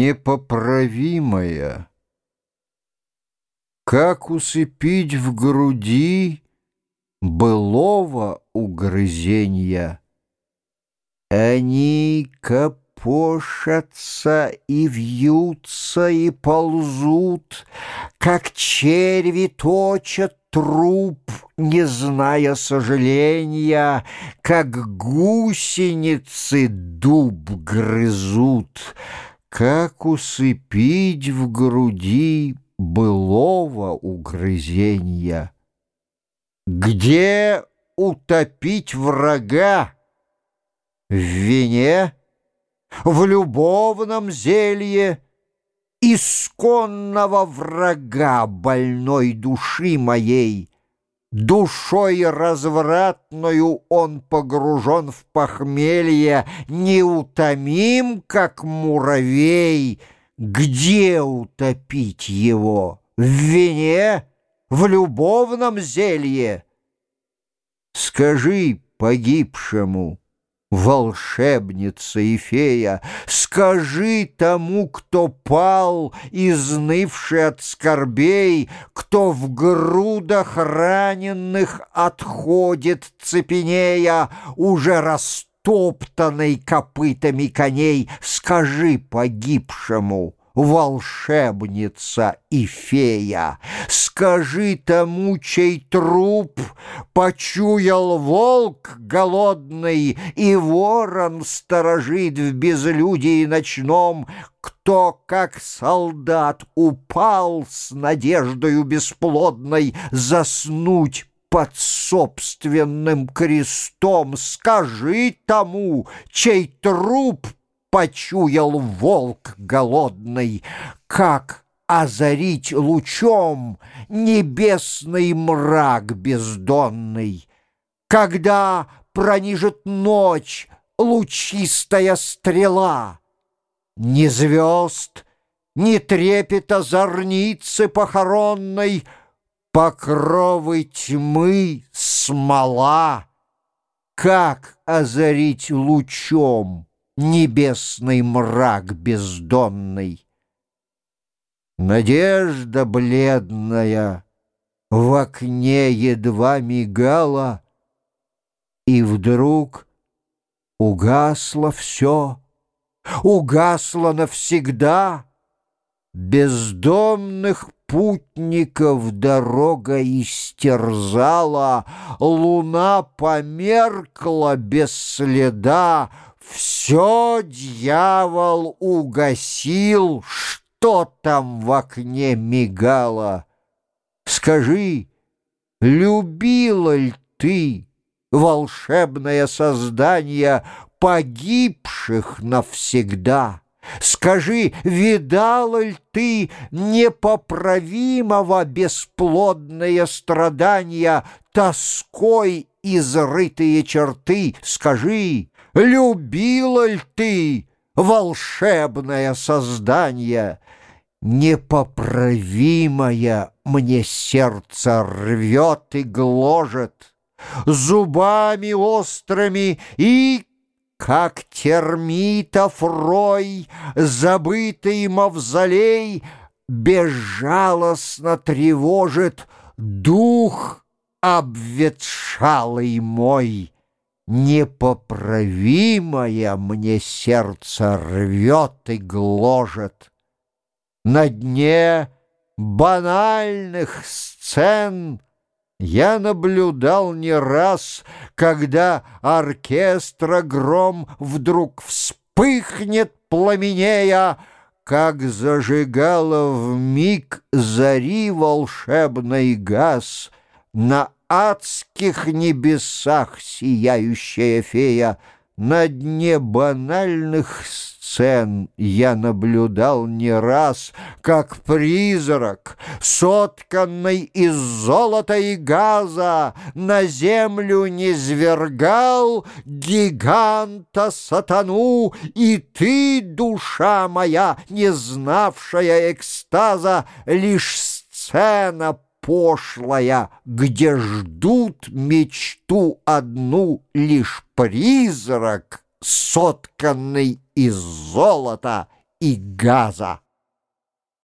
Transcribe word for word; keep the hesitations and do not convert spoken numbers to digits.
непоправимая. Как усыпить в груди былого угрызенья? Они копошатся и вьются и ползут, как черви точат труп, не зная сожаления, как гусеницы дуб грызут. Как усыпить в груди былого угрызенья? Где утопить врага? В вине, в любовном зелье? Исконного врага больной души моей, душой развратною он погружен в похмелье, неутомим, как муравей. Где утопить его? В вине? В любовном зелье? Скажи погибшему, волшебница и фея, скажи тому, кто пал, изнывший от скорбей, кто в грудах раненых отходит цепенея, уже растоптанный копытами коней, скажи погибшему, волшебница и фея, скажи тому, чей труп почуял волк голодный и ворон сторожит в безлюдии ночном, кто, как солдат, упал с надеждою бесплодной заснуть под собственным крестом, скажи тому, чей труп почуял волк голодный, как озарить лучом небесный мрак бездонный, когда пронижит ночь лучистая стрела. Ни звезд, ни трепета зорницы похоронной, покровы тьмы смола. Как озарить лучом небесный мрак бездонный? Надежда бледная в окне едва мигала, и вдруг угасло все, угасло навсегда. Бездомных путников дорога истерзала, луна померкла без следа. Все дьявол угасил, что там в окне мигало. Скажи, любила ль ты, волшебное создание, погибших навсегда? Скажи, видала ль ты непоправимого бесплодные страдания, тоской изрытые черты? Скажи, любила ль ты, волшебное создание? Непоправимое мне сердце рвет и гложет, зубами острыми и, как термитов рой, забытый мавзолей, безжалостно тревожит дух обветшалый мой. Непоправимое мне сердце рвет и гложет. На дне банальных сцен я наблюдал не раз, когда оркестра гром вдруг вспыхнет пламенея, как зажигала вмиг зари волшебный газ на адских небесах сияющая фея. На дне банальных сцен я наблюдал не раз, как призрак, сотканный из золота и газа, на землю низвергал гиганта сатану, и ты, душа моя, не знавшая экстаза, лишь сцена пошлая, где ждут мечту одну лишь призрак, сотканный из золота и газа.